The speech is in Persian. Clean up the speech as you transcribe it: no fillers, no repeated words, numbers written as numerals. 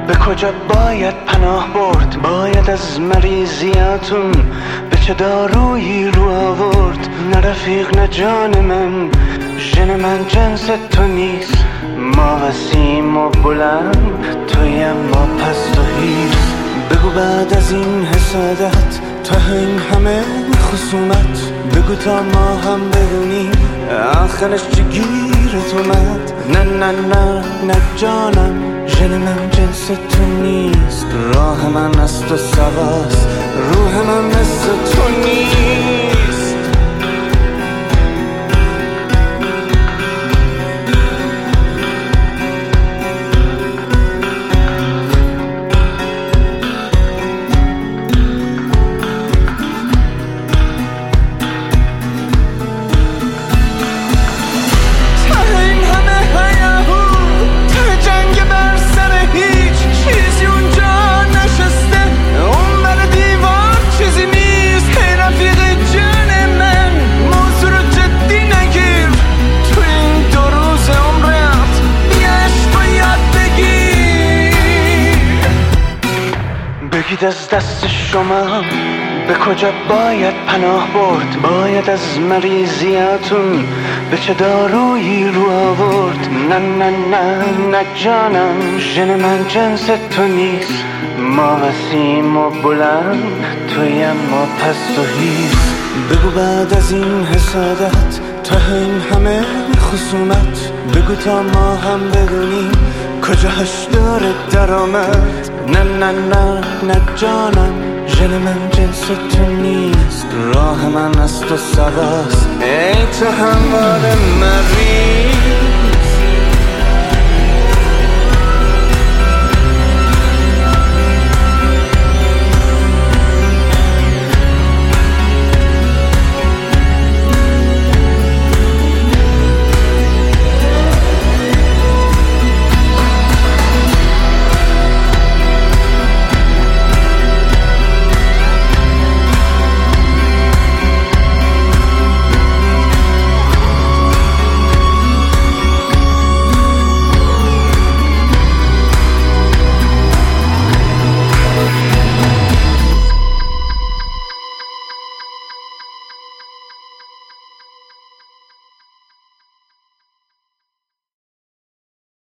به کجا باید پناه برد؟ باید از مریضیاتون به چه دارویی رو آورد؟ نه رفیق نه جان من، ژن من جنس تو نیست. ما وسیم و بلند، توی ما پست و هیست. بگو بعد از این حسادت، تا این همه خصومت، بگو تا ما هم بدونیم آخرش چه گیرت اومد. نه نه نه نه جانم، ژن من جنس تو نیست. راه من از تو سواست، روح من مثل تو نیست. بگید از دست شما به کجا باید پناه برد؟ باید از مریضیاتون به چه دارویی رو آورد؟ نه نه نه نه جانم، ژن من جنس تو نیست. ما وسیم و بلند، توی ما پست و هیست. بگو بعد از این حسادت، تا این همه خصومت، بگو تا ما هم بدونیم کجاش داره درآمد. نه نه نه نه جانم، ژن من جنس تو نیست. راه من از تو سواست، ای تو همواره مریض.